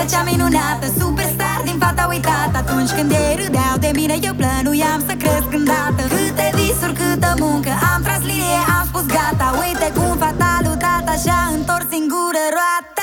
cea minunată, superstar din fata uitată. Atunci când ei râdeau de mine, eu plănuiam să cresc îndată. Câte visuri, câtă muncă, am tras linie, am spus gata. Uite cum fata lui tata și-a întors singură roată.